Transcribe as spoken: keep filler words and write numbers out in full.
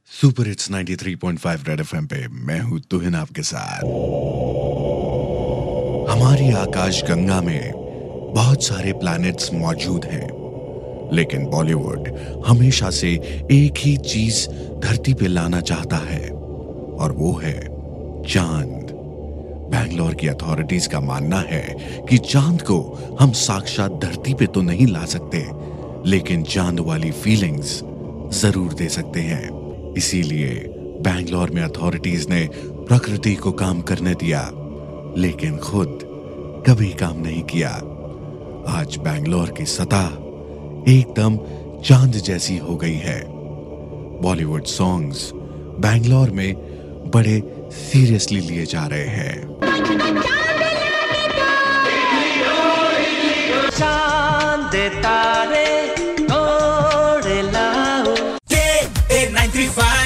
Super hits ninety three point five red FM पे मैं हूं तुहिन आपके साथ। हमारी आकाश गंगा में बहुत सारे प्लैनेट्स मौजूद हैं, लेकिन बॉलीवुड हमेशा से एक ही चीज धरती पे लाना चाहता है और वो है चांद। बैंगलोर की अथॉरिटीज का मानना है कि चांद को हम साक्षात धरती पे तो नहीं ला सकते, लेकिन चांद वाली फीलिंग्स जरूर दे सकते हैं। इसीलिए बैंगलोर में अथॉरिटीज ने प्रकृति को काम करने दिया, लेकिन खुद कभी काम नहीं किया। आज बैंगलोर की सतह एकदम चांद जैसी हो गई है। बॉलीवुड सॉन्ग्स बैंगलोर में बड़े सीरियसली लिए जा रहे हैं। चांद तारे तोड़ लाओ नाइन थ्री फाइव